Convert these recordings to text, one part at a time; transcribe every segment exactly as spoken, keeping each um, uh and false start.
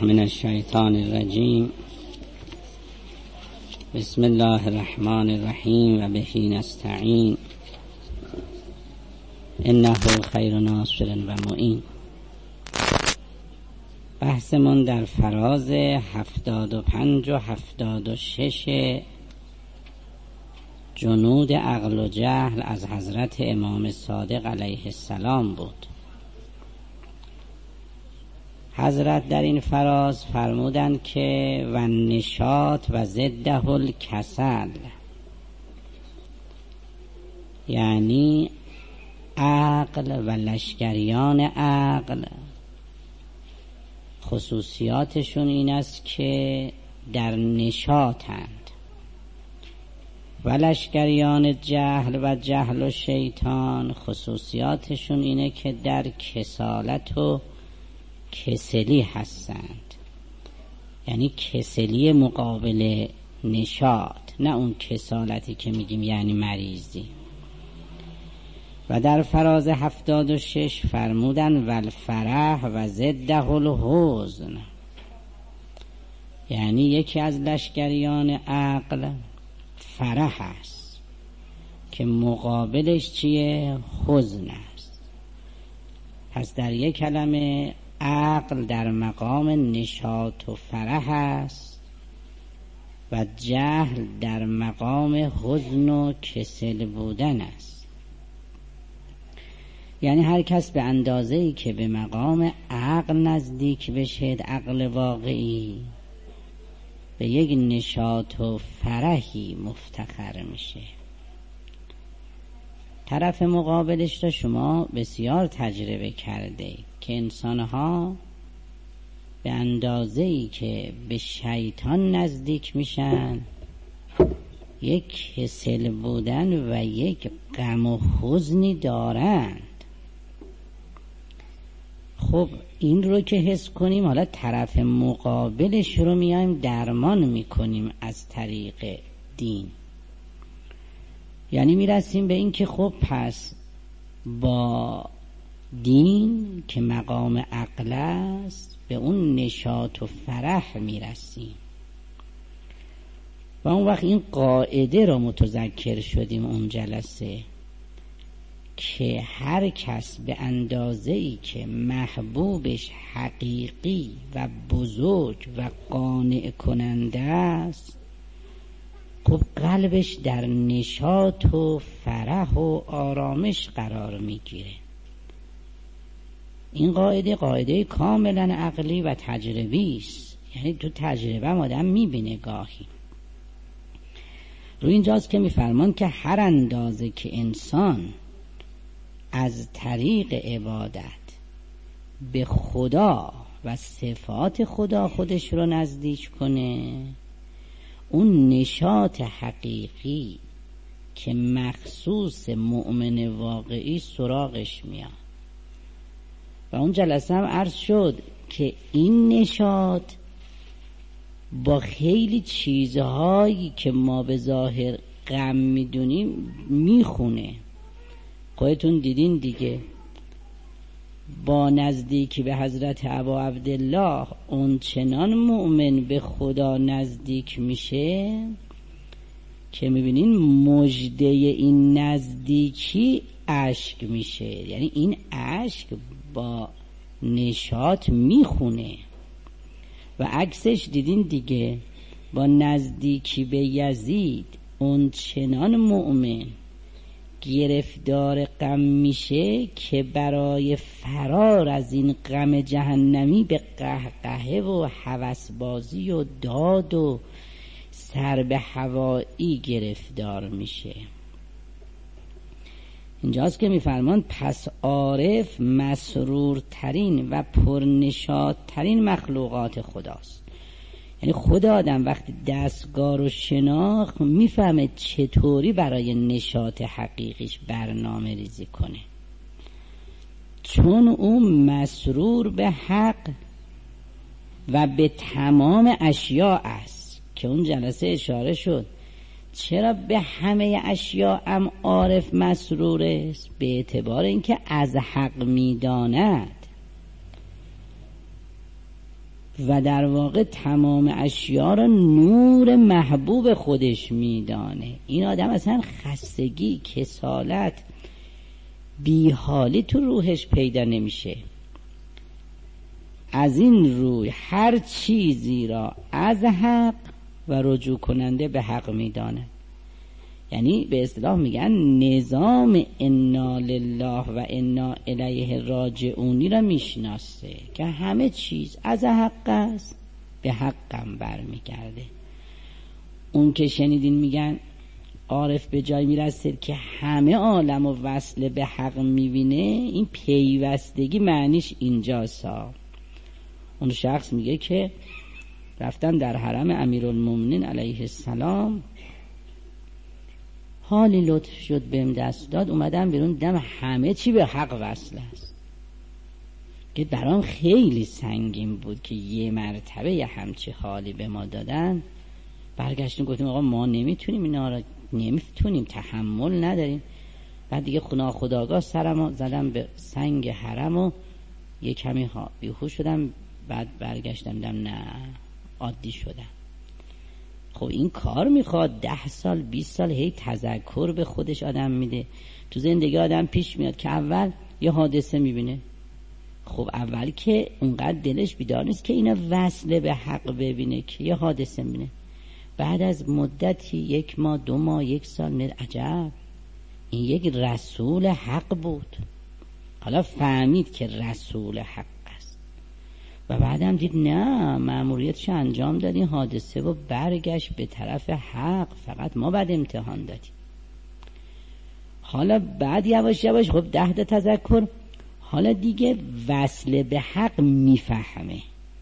من الشیطان الرجیم. بسم الله الرحمن الرحیم و به نستعین انه خیر ناصر و معین. بحثمون در فراز هفتاد و پنج و هفتاد و شش جنود عقل و جهل از حضرت امام صادق علیه السلام بود. حضرت در این فراز فرمودند که و نشاط و ضده الکسل، یعنی عقل و لشکریان عقل خصوصیاتشون این است که در نشاطند و لشکریان جهل و جهل و شیطان خصوصیاتشون اینه که در کسالت و کسلی هستند، یعنی کسلی مقابل نشاط، نه اون کسالتی که میگیم یعنی مریضی. و در فراز هفتاد و شش فرمودن و الفرح و ضده الحزن، یعنی یکی از لشکریان عقل فرح است که مقابلش چیه؟ حزن است. پس در یک کلمه عقل در مقام نشاط و فرح است و جهل در مقام حزن و کسل بودن است. یعنی هر کس به اندازه‌ای که به مقام عقل نزدیک بشه، عقل واقعی، به یک نشاط و فرحی مفتخر میشه. طرف مقابلش را شما بسیار تجربه کرده که انسانها به اندازه‌ای که به شیطان نزدیک میشن یک کسل بودن و یک غم و حزنی دارند. خب این رو که حس کنیم، حالا طرف مقابلش رو میایم درمان میکنیم از طریق دین. یعنی میرسیم به این که خب پس با دین که مقام عقل است به اون نشاط و فرح میرسیم و اون وقت این قاعده را متذکر شدیم اون جلسه که هر کس به اندازه‌ای که محبوبش حقیقی و بزرگ و قانع کننده است، خب قلبش در نشاط و فرح و آرامش قرار میگیره. این قاعده قاعده کاملا عقلی و تجربی است، یعنی تو تجربه آدم میبینه گاهی. رو اینجاست که میفرمان که هر اندازه که انسان از طریق عبادت به خدا و صفات خدا خودش رو نزدیک کنه، اون نشاط حقیقی که مخصوص مؤمن واقعی سراغش میاد. و اون جلسه هم عرض شد که این نشاط با خیلی چیزهایی که ما به ظاهر غم میدونیم میخونه. خودتون دیدین دیگه، با نزدیکی به حضرت ابا عبدالله اون چنان مؤمن به خدا نزدیک میشه که میبینین مژده این نزدیکی اشک میشه. یعنی این اشک با نشاط میخونه. و عکسش دیدین دیگه، با نزدیکی به یزید اون چنان مؤمن گرفتار غم میشه که برای فرار از این غم جهنمی به قهقهه و هوسبازی و داد و سر به هوایی گرفتار میشه. اینجاست که میفرمان پس عارف مسرورترین و پرنشاطترین مخلوقات خداست. یعنی خدا آدم وقتی دستگاه رو شناخت میفهمه چطوری برای نشاط حقیقیش برنامه ریزی کنه، چون او مسرور به حق و به تمام اشیاء است. که اون جلسه اشاره شد چرا به همه اشیاء هم عارف مسرور است؟ به اعتبار اینکه از حق میداند. و در واقع تمام اشیا را نور محبوب خودش میدانه. این آدم اصلا خستگی، کسالت، بیحالی تو روحش پیدا نمیشه. از این روی هر چیزی را از حق و رجوع کننده به حق میدانه. یعنی به اصطلاح میگن نظام انا لله و انا الیه راجعونی را میشناسه که همه چیز از حق است، به حقم برمیگرده. اون که شنیدین میگن عارف به جای میرسه که همه عالم و وصل به حق میبینه، این پیوستگی معنیش اینجاست. اون شخص میگه که رفتن در حرم امیرالمومنین علیه السلام، حالی لطف شد بهم دست داد، اومدم بیرون دیدم همه چی به حق وصل است، که برام خیلی سنگین بود که یه مرتبه یه همچی حالی به ما دادن. برگشتیم گفتیم آقا ما نمیتونیم اینا را، نمیتونیم، تحمل نداریم. بعد دیگه خدا خداگاه سرمو زدم به سنگ حرم و یه کمی ها بیهوش شدم. بعد برگشتم دیدم نه، عادی شدم. خب این کار میخواد ده سال بیست سال هی تذکر به خودش آدم میده. تو زندگی آدم پیش میاد که اول یه حادثه میبینه، خب اول که اونقدر دلش بیدار نیست که اینا وصله به حق ببینه، که یه حادثه میبینه. بعد از مدتی یک ماه دو ماه یک سال میاد عجب این یک رسول حق بود. حالا فهمید که رسول حق است و بعدم دید نه، مأموریتش انجام داد، این حادثه و برگشت به طرف حق، فقط ما بعد امتحان دادیم. حالا بعد یواش یواش خب ده تا تذکر، حالا دیگه وصل به حق میفهمه.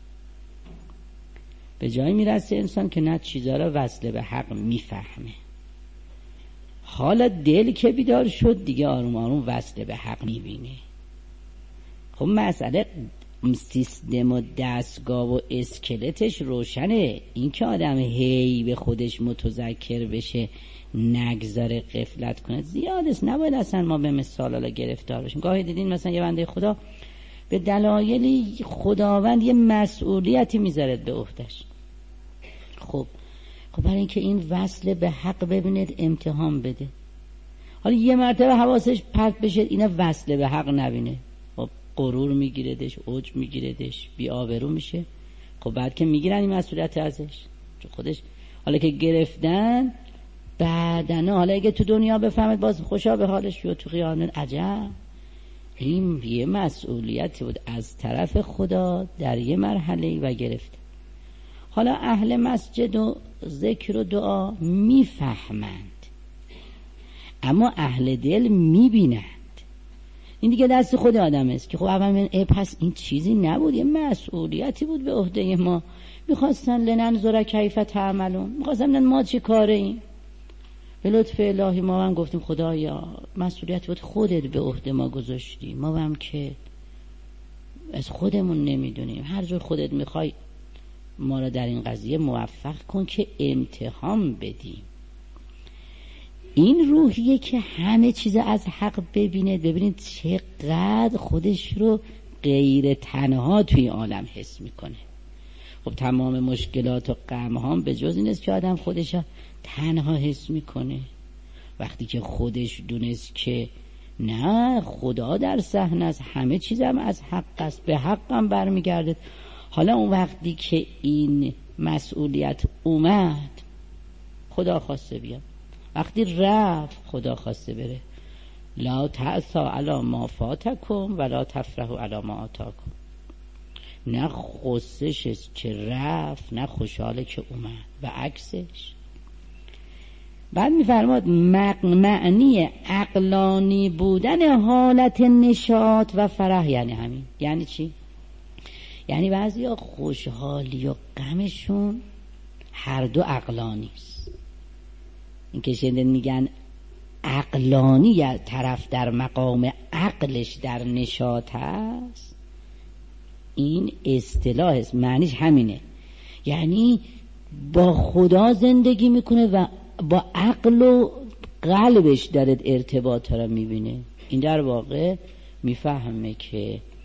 به جایی میرسه انسان که نه چیزا را وصل به حق میفهمه. حالا دل که بیدار شد دیگه آروم آروم وصل به حق میبینه. خب مسئله سیستم و دستگاه و اسکلتش روشنه. این که آدم هی به خودش متذکر بشه، نگذاره غفلت کنه، زیادست. نباید اصلا ما به مثال حالا گرفتار بشیم. گاهی دیدین مثلا یه بنده خدا به دلایلی خداوند یه مسئولیتی میذاره به عهده‌اش. خب خب برای اینکه این وصل به حق ببینید امتحان بده. حالا یه مرتبه حواسش پرت بشه اینا وصل به حق نبینه، خب غرور میگیردش، عجب میگیردش، بی آبرو میشه. خب بعد که میگیرن این مسئولیت ازش، چون خودش حالا که گرفتن بعدن، حالا اگه تو دنیا بفهمد باز خوشا به حالش یا تو قیامت عجب این یه مسئولیتی بود از طرف خدا در یه مرحله و گرفت. حالا اهل مسجد و ذکر و دعا میفهمند، اما اهل دل میبینند. این دیگه دست خود آدم است که خب اول من ای پس این چیزی نبود، یه مسئولیتی بود به عهده ما، میخواستن لننظر کیف تعملون، میخواستن ما چی کاره این. به لطف الهی ما هم گفتیم خدایا مسئولیت بود خودت به عهده ما گذاشتی، ما هم که از خودمون نمیدونیم، هر جور خودت میخوای ما را در این قضیه موفق کن که امتحان بدیم. این روحیه که همه چیز از حق ببینه. ببینید چقدر خودش رو غیر تنها توی عالم حس میکنه. خب تمام مشکلات و غم ها به جز این است که آدم خودش تنها حس میکنه. وقتی که خودش دونست که نه خدا در صحنه است، همه چیزم از حق است، به حقم برمیگرده، حالا اون وقتی که این مسئولیت اومد خدا خواسته بیاد، وقتی رفت خدا خواسته بره. لا تعثوا علی ما فاتکم ولا تفرحوا علی ما آتاکم. نه خصش که رفت، نه خوشحاله که اومد و عکسش. بعد میفرماد معنی عقلانی بودن حالت نشاط و فرح یعنی همین. یعنی چی؟ یعنی بعضیا خوشحالی و غمشون هر دو عقلانی است. این که شنیدن میگن عقلانی، یا طرف در مقام عقلش در نشاط است، این اصطلاح است، معنیش همینه. یعنی با خدا زندگی میکنه و با عقل و قلبش داره ارتباط را میبینه. این در واقع میفهمه که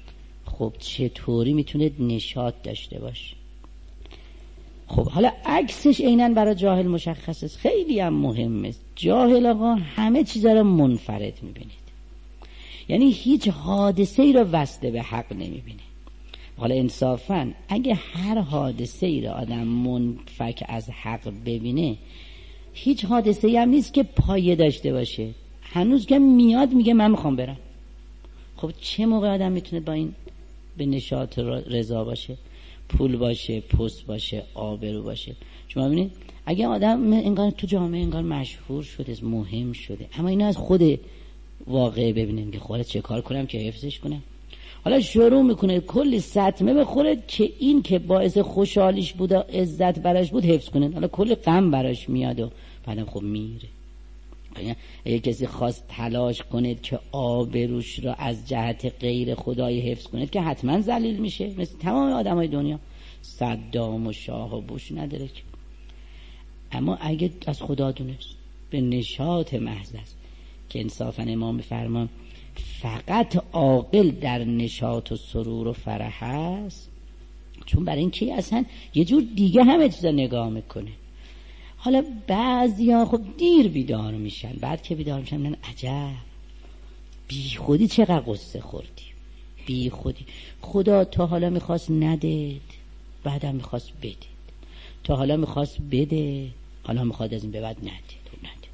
خب چطوری میتونه نشاط داشته باشه؟ خب حالا عکسش عیناً برای جاهل مشخصه، خیلی هم مهمه. جاهل آقا همه چیزا رو منفرد میبینید، یعنی هیچ حادثه ای رو وصله به حق نمیبینه. حالا انصافاً اگه هر حادثه ای رو آدم منفک از حق ببینه، هیچ حادثه ای هم نیست که پایه داشته باشه. هنوز که میاد میگه من میخوام برم. خب چه موقع آدم میتونه با این به نشاط رضا باشه؟ پول باشه، پست باشه، آبرو باشه. شما ببینید اگه آدم انگار تو جامعه انگار مشهور شده، مهم شده، اما اینو از خود واقعه ببینیم که خودت چه کار کنم که حفظش کنم. حالا شروع میکنه کلی سطمه بخوره که این که باعث خوشحالیش بود و عزت براش بود حفظ کنه، حالا کلی غم براش میاد و بعدم خب میره. اگه کسی خواست تلاش کنید که آبروش را از جهت غیر خدای حفظ کنید که حتما ذلیل میشه، مثل تمام آدمای دنیا. صدام و شاه و بوش نداره که. اما اگه از خدا دونست به نشاط محض است که انصافا امام فرمان فقط عاقل در نشاط و سرور و فرح است، چون برای این که اصلا یه جور دیگه همه چیزا نگاه میکنه. حالا بعضیا خب دیر بیدار میشن، بعد که بیدار میشن میگن عجب بی خودی چقدر قصه خوردی، بی خودی خدا تا حالا میخواست ندید، بعدم میخواست بدید، تا حالا میخواست بده، حالا میخواد از این به بعد ندید و ندید.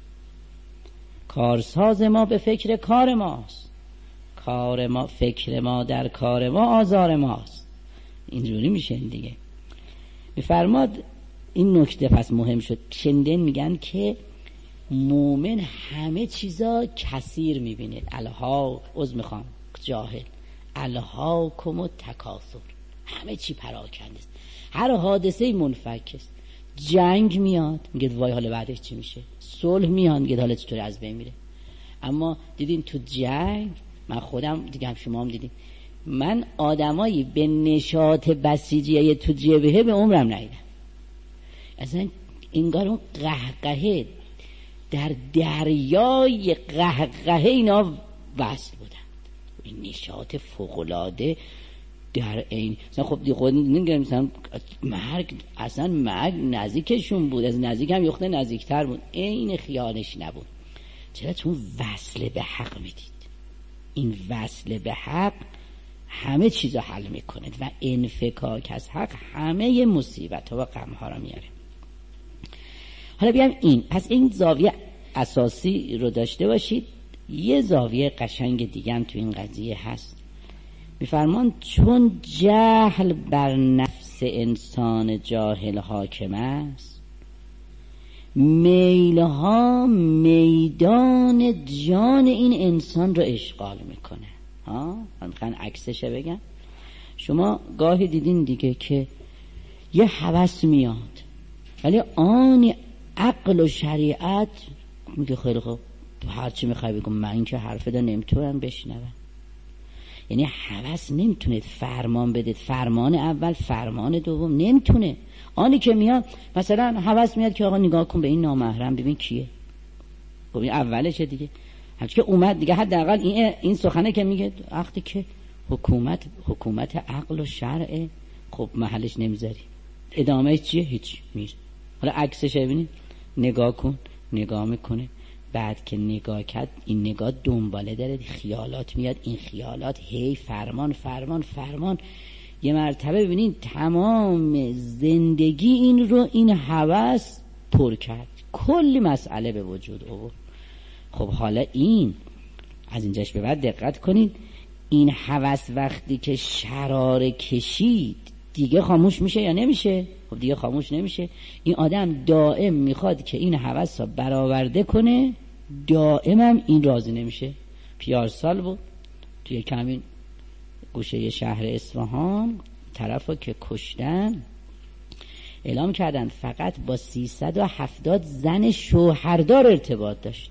کارساز ما به فکر کار ماست، کار ما فکر ما در کار ما آزار ماست. اینجوری میشه دیگه. میفرماد این نکته پس مهم شد. شندن میگن که مومن همه چیزا کثیر میبینه. الها عذر میخوام جاهل، الها کم تکاثر، همه چی پراکنده است، هر حادثه منفک است. جنگ میاد میگه وای حالا بعدش چی میشه، صلح میاد میگه حالا چطوری از بین میره. اما دیدین تو جنگ، من خودم دیدم شما هم دیدین، من آدمایی به نشاط بسیجیه تو جبهه به عمرم ندیدم. اصلا انگار اون قهقهه در دریای قهقهه اینا وصل بودن. این نشاط فوق‌العاده در این مثلا خب دی خود نمیگم مثلا مرگ، اصلا مرگ نزدیکشون بود، از نزدیک هم یخته نزدیکتر بود، این خیالش نبود. چرا؟ چون وصل به حق میدید. این وصل به حق همه چیزو حل میکنه و انفکاک از حق همه مصیبت ها و غم ها رو میاره. حالا بیام این پس این زاویه اساسی رو داشته باشید. یه زاویه قشنگ دیگه هم تو این قضیه هست. میفرمان چون جهل بر نفس انسان جاهل حاکم است، میلها میدان جان این انسان رو اشغال میکنه. ها من عکسش بگم. شما گاهی دیدین دیگه که یه هوس میاد ولی آن عقل و شریعت میگه خیلی خوب تو هر چی میخوای بگم، من که حرف ده نمیتونم بشنوم. یعنی هوس نمیتونه فرمان بده، فرمان اول فرمان دوم نمیتونه. آنی که میاد مثلا هوس میاد که آقا نگاه کن به این نامحرم ببین کیه، خب این اولشه دیگه. همچه که اومد دیگه حداقل این این سخنه که میگه وقتی که حکومت حکومت عقل و شرع، خب محلش نمیذاری، ادامه چیه؟ هیچ. میره حالا عکسش ببینید، نگاه کن، نگاه میکنه، بعد که نگاه کرد این نگاه دنباله داره، خیالات میاد، این خیالات هی فرمان فرمان فرمان. یه مرتبه ببینید تمام زندگی این رو این هوس پر کرد، کلی مسئله به وجود آورد. خب حالا این از اینجاش به بعد دقت کنید، این هوس وقتی که شراره کشید دیگه خاموش میشه یا نمیشه؟ خب دیگه خاموش نمیشه. این آدم دائم میخواد که این هوس رو برآورده کنه، دائم هم این راضی نمیشه. پیارسال بود توی کمین گوشه شهر اصفهان، طرفا که کشتن اعلام کردن فقط با سیصد و هفتاد زن شوهردار ارتباط داشت.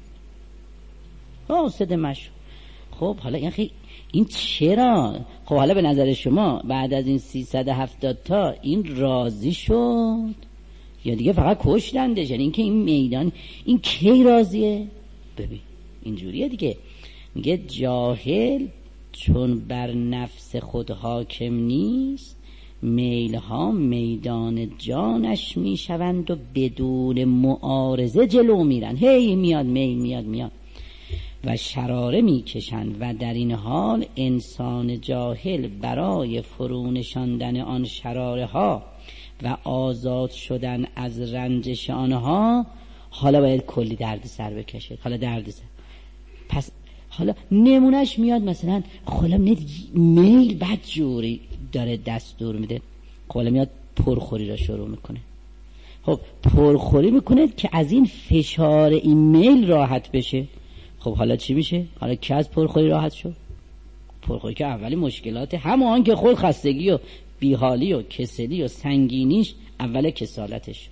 قاصد مشو. خب حالا این خیلی این چرا؟ خب حالا به نظر شما بعد از این سیصد و هفتاد تا این راضی شد یا دیگه فقط کشتندش؟ یعنی اینکه این میدان این کی راضیه؟ ببین اینجوریه دیگه. میگه جاهل چون بر نفس خود حاکم نیست، میلها میدان جانش میشوند و بدون معارضه جلو میرن. هی میاد میل میاد میاد و شراره میکشند و در این حال انسان جاهل برای فرونشاندن آن شراره ها و آزاد شدن از رنجش آنها حالا باید کلی درد سر بکشه. حالا درد سر پس حالا نمونهش میاد مثلا حالا میل بد جوری داره دستور میده، حالا میاد پرخوری را شروع میکنه. خب پرخوری میکنه که از این فشار این میل راحت بشه. خب حالا چی میشه؟ حالا کی از پرخوری راحت شد؟ پرخوری که اولی مشکلات همون که خود خستگی و بیحالی و کسلی و سنگینیش اول کسالتش،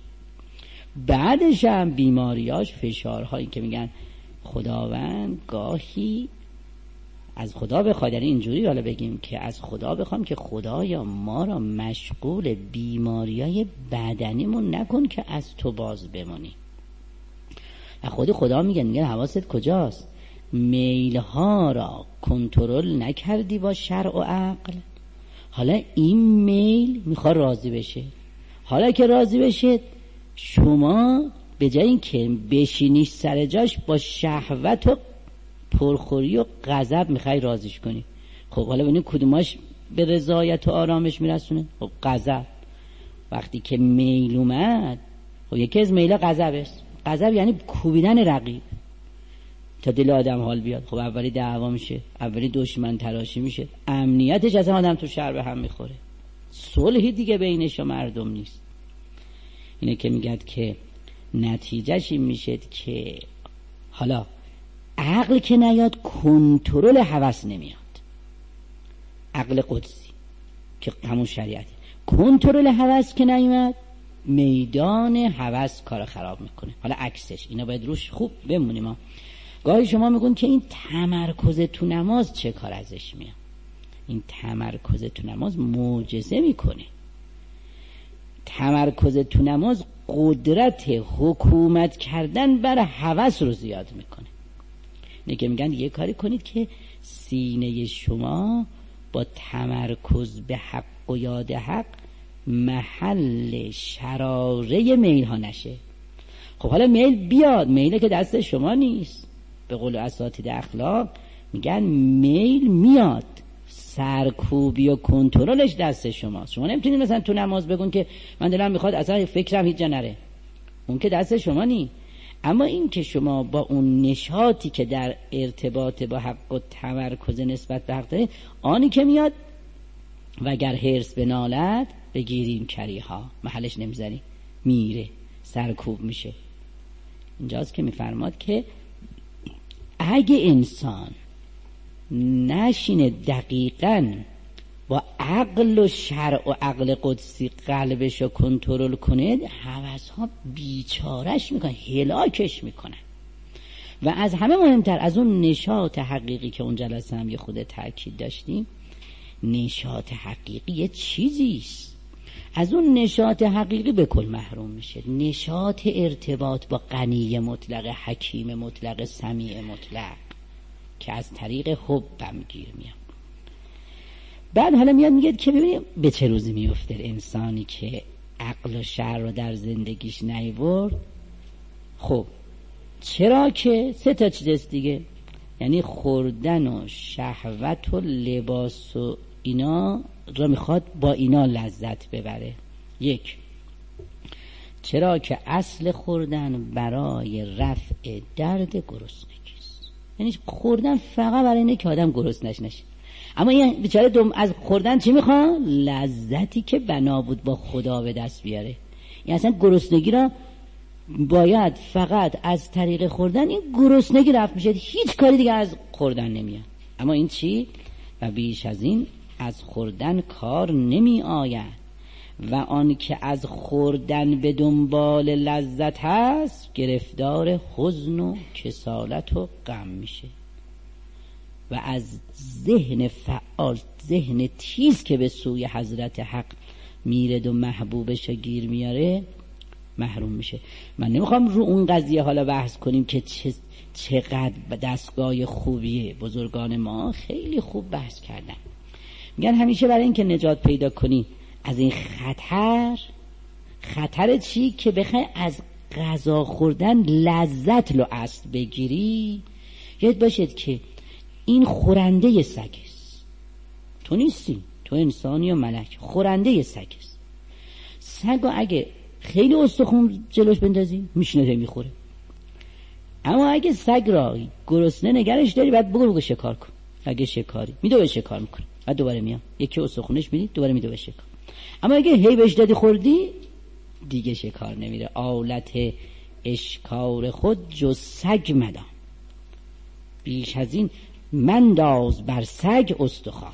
بعدش هم بیماریاش، فشارهایی که میگن خداوند گاهی از خدا بخواد، یعنی اینجوری حالا بگیم که از خدا بخوام که خدایا ما را مشغول بیماریای بدنیمون نکن که از تو باز بمونی. خود خدا میگه میگه حواست کجاست؟ میلها را کنترل نکردی با شرع و عقل. حالا این میل میخواد راضی بشه. حالا که راضی بشه شما به جای این که بشینی سر جاش با شهوت و پرخوری و غضب میخوای راضیش کنی. خب حالا ببینید کدوماش به رضایت و آرامش میرسونه؟ خب غضب. وقتی که میل اومد، خب یکی از میلا غضبه. غضب یعنی کوبیدن رقیب تا دل آدم حال بیاد. خب اولی دعوا میشه، اولی دشمن تراشی میشه، امنیتش اصلا آدم تو شهر به هم میخوره، صلحی دیگه بینش و مردم نیست. اینه که میگد که نتیجهش این میشه که حالا عقل که نیاد کنترل هوس نمیاد. عقل قدسی که همون شریعتی، کنترل هوس که نیاد میدان هوس کار خراب میکنه. حالا عکسش اینا باید روش خوب بمونیم. ما گاهی شما میگون که این تمرکز تو نماز چه کار ازش میاد؟ این تمرکز تو نماز معجزه میکنه. تمرکز تو نماز قدرت حکومت کردن بر هوس رو زیاد میکنه. اینه که میگن یه کاری کنید که سینه شما با تمرکز به حق و یاد حق محل شراره میل ها نشه. خب حالا میل بیاد، میله که دست شما نیست. به قول اساتید اخلاق میگن میل میاد، سرکوبی و کنترلش دست شماست. شما نمیتونید مثلا تو نماز بگون که من دلم میخواد اصلا فکرم هیچ جا نره، اون که دست شما نی. اما این که شما با اون نشاطی که در ارتباط با حق و تمرکز نسبت به حق داره، آنی که میاد و اگر حرص بنالد بگیریم کریها، محلش نمیذاریم، میره سرکوب میشه. اینجاست که میفرماد که اگه انسان نشینه دقیقاً با عقل و شرع و عقل قدسی قلبش رو کنترل کنه، هوس ها بیچارش میکنن، هلاکش میکنن. و از همه مهمتر از اون نشاط حقیقی که اون جلسه هم یه خود تأکید داشتیم، نشاط حقیقی یه چیزیست، از اون نشاط حقیقی به کل محروم میشه. نشاط ارتباط با غنی مطلق، حکیم مطلق، سمیع مطلق که از طریق حبم گیر میاد. بعد حالا میاد میگه که ببینیم به چه روزی میفته انسانی که عقل و شرع رو در زندگیش نیورد. خب چرا که سه تا چیز دیگه، یعنی خوردن و شهوت و لباس و اینا را میخواد با اینا لذت ببره. یک، چرا که اصل خوردن برای رفع درد گرسنگیست، یعنی خوردن فقط برای اینه که آدم گرسنش نشه. اما این بیچاره دوم از خوردن چی میخواد؟ لذتی که بنا بود با خدا به دست بیاره. این اصلا گرسنگی را باید فقط از طریق خوردن این گرسنگی رفع میشه، هیچ کاری دیگه از خوردن نمیاد. اما این چی؟ و بیش از این از خوردن کار نمی آید و آن که از خوردن به دنبال لذت هست گرفتار حزن و کسالت و غم میشه و از ذهن فعال، ذهن تیز که به سوی حضرت حق میرد و محبوبش گیر میاره، محروم میشه. من نمیخوام رو اون قضیه حالا بحث کنیم که چه چقدر دستگاه خوبیه. بزرگان ما خیلی خوب بحث کردن. میگن همیشه برای اینکه نجات پیدا کنی از این خطر، خطر چی؟ که بخوای از غذا خوردن لذت لو اصل بگیری، یاد باشید که این خورنده سگ است، تو نیستی، تو انسانی و ملک، خورنده سگ است. سگ اگه خیلی استخون جلوش بندازی میشینه میخوره، اما اگه سگ را گرسنه نگرش داری بعد بگو بگو شکار کن، اگه شکاری میدو به شکار میکنه، بعد دوباره میام یکی استخونش میدی دوباره میدو به شکار. اما اگه هی بهش دادی خوردی دیگه شکار نمیره. آلت اشکار خود جز سگ مدان، بیش از این منداز بر سگ استخوان.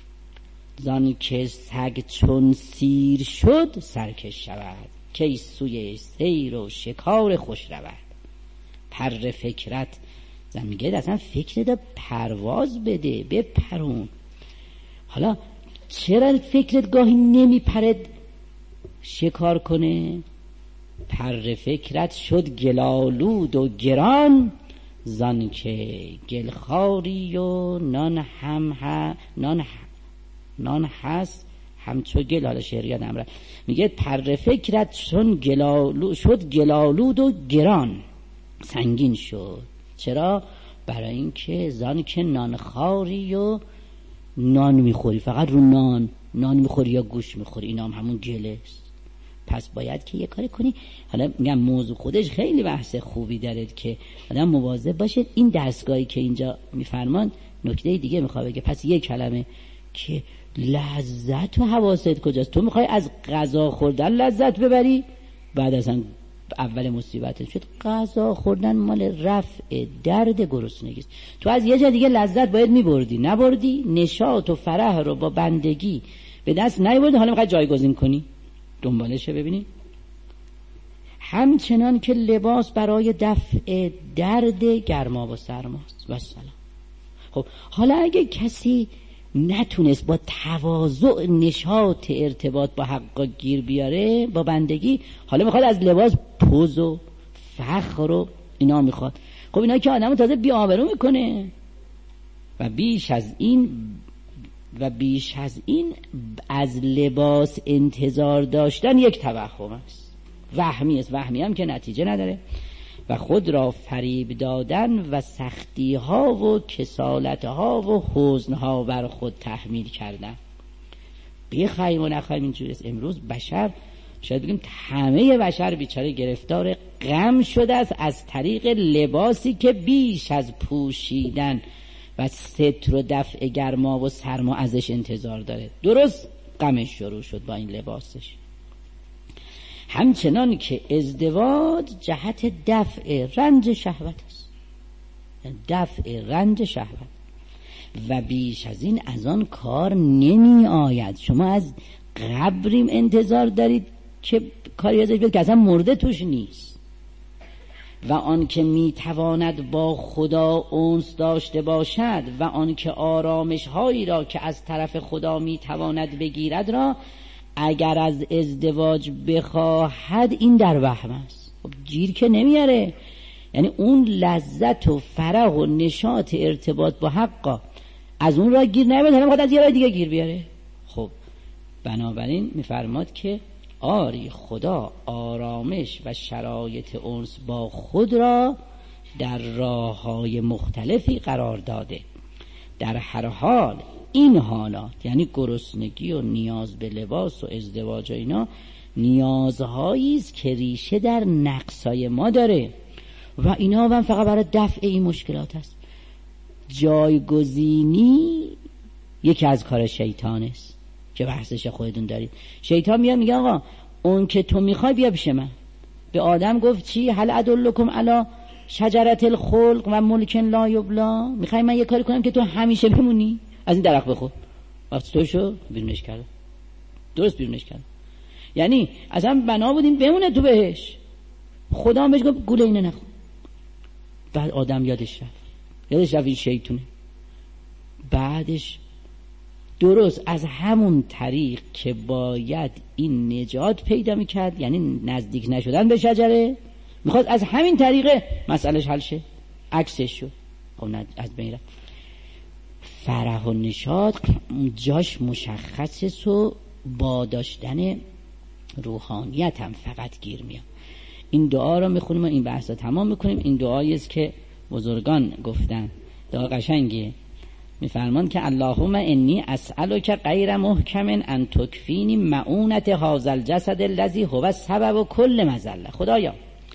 زان که سگ چون سیر شد سرکش شود، کی سوی سیر و شکار خوش رود. پر فکرت زن میگه اصلا فکر دا پرواز بده، بپرون. حالا چرا فکرت گاهی نمیپرد شکار کنه؟ پر فکرت شد گلالود و گران، زان که گلخاری و نان هم ها نان ها نان هست همچو گل. حالا شعر یادم رفت، میگه پر فکرت چون گلالود شد گلالود و گران، سنگین شد. چرا؟ برای اینکه زان که نان خاری و نان میخوری، فقط رو نان نان میخوری یا گوش میخوری، اینا هم همون گله است. پس باید که یه کاری کنی. حالا میگم موضوع خودش خیلی بحث خوبی داره که آدم مواظب باشه. این دستگاهی که اینجا میفرمان نکته دیگه میخواد بگه. پس یک کلمه که لذت و حواست کجاست؟ تو میخوای از غذا خوردن لذت ببری، بعد اصلا اول مصیبت شد غذا خوردن مال رفع درد گرسنگی است. تو از یه جا دیگه لذت باید میبردی، نبردی، نشاط و فرح رو با بندگی به دست نیاوردی، حالا میخوای جایگزین کنی. دنبالشه ببینید. همچنان که لباس برای دفع درد گرما و سرماست و سلام. خب حالا اگه کسی نتونست با تواضع نشاط ارتباط با حق گیر بیاره با بندگی، حالا میخواد از لباس پوز و فخر و اینا میخواد. خب اینا که آدمو تازه بی آبرو میکنه. و بیش از این و بیش از این از لباس انتظار داشتن یک توهم است، وهمی است. وهمی هم که نتیجه نداره. و خود را فریب دادن و سختی ها و کسالت ها و حزن ها بر خود تحمیل کردن. بخوایم و نخوایم اینجوری است. امروز بشر، شاید بگیم همه بشر بیچاره گرفتار غم شده است از طریق لباسی که بیش از پوشیدن و ستر و دفع گرما و سرما ازش انتظار داره. درست غمش شروع شد با این لباسش. همچنان که ازدواج جهت دفع رنج شهوت است، دفع رنج شهوت، و بیش از این از آن کار نمی آید. شما از قبریم انتظار دارید که کاری ازش بیاد که اصلا مرده توش نیست. و آن که می تواند با خدا انس داشته باشد و آن که آرامش هایی را که از طرف خدا می تواند بگیرد را اگر از ازدواج بخواهد، این در وهم است. خب گیر که نمیاره. یعنی اون لذت و فرح و نشاط ارتباط با حقا از اون را گیر نمیاد، حالا میخواد از یه راه دیگه گیر بیاره. خب بنابراین میفرماد که آری خدا آرامش و شرایط انس با خود را در راه‌های مختلفی قرار داده. در هر حال این حالات، یعنی گرسنگی و نیاز به لباس و ازدواج و اینا، نیازهایی است که ریشه در نقصای ما داره و اینا هم فقط برای دفع این مشکلات است. جایگزینی یکی از کار شیطان است که بحثش خودتون دارید. شیطان میاد میگه آقا اون که تو میخوای بیا پیش من. به آدم گفت چی؟ هل ادلکم علی شجرة الخلق و ملک لا یبلی. میخوای من یه کاری کنم که تو همیشه بمونی؟ از این درخت بخور. وقتی تو شو بیرونش کرد. درست بیرونش کرد. یعنی اصلا بنا بودیم بمونه تو بهش. خدا هم بهش گفت گوله اینو نخور. بعد آدم یادش رفت. یادش رفت این شیطونه. بعدش درست از همون طریق که باید این نجات پیدا میکرد، یعنی نزدیک نشدن به شجره، میخواد از همین طریقه مسئلهش حل شه، عکسش شد، خب از بین رفت. فرح و نشاط جاش مشخصه و با داشتن روحانیت هم فقط گیر میاد. این دعا رو میخونیم و این بحث رو تمام میکنیم. این دعایی است که بزرگان گفتن، دعا قشنگه. میفرمان که اللهم انی اسألک غیر محکم ان تکفینی معونت هذا الجسد الذی هو سبب کل مذله. خدایا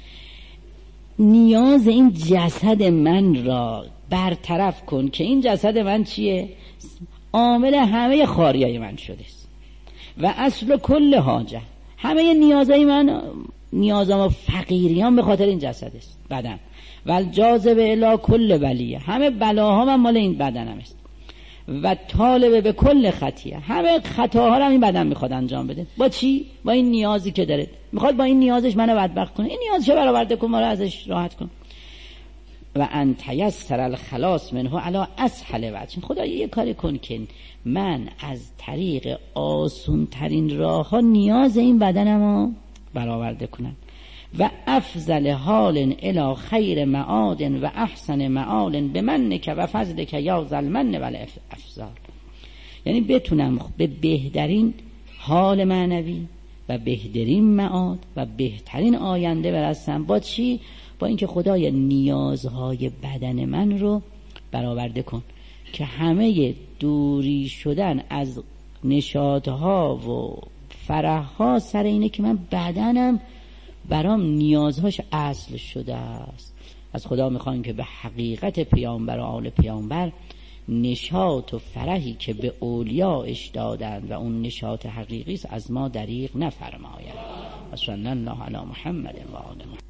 نیاز این جسد من را برطرف کن که این جسد من چیه؟ عامل همه خاریای من شده است و اصل کل حاجه، همه نیازهای من، نیازم و فقیریان به خاطر این جسد است، بدن. و الجاذب الی کل بلیه، همه بلاها من مال این بدنم است. و طالب به کل خطیه، همه خطاها رو این بدن میخواد انجام بده. با چی؟ با این نیازی که داره، میخواد با این نیازش منو بدبخت کنه. این نیازش برآورده کن، ما رو ازش راحت کن. و ان تیسر الخلاص منه علی اسهل وجه. خدا یه کاری کن که من از طریق آسون ترین راه ها نیاز این بدنمو برآورده کنم. و افضل حال الی خیر معاد و احسن معال بمنک و فضلک یا ذا المن و الافضال. یعنی بتونم به بهترین حال معنوی و بهترین معاد و بهترین آینده برسم. با چی؟ با اینکه خدای نیازهای بدن من رو برآورده کن که همه دوری شدن از نشاطها و فرحها سر اینه که من بدنم برام نیازهاش اصل شده است. از خدا میخوایم که به حقیقت پیامبر و آل پیامبر نشاط و فرحی که به اولیاءش دادن و اون نشاط حقیقی است از ما دریغ نفرماید. صلی الله علی محمد و آل محمد.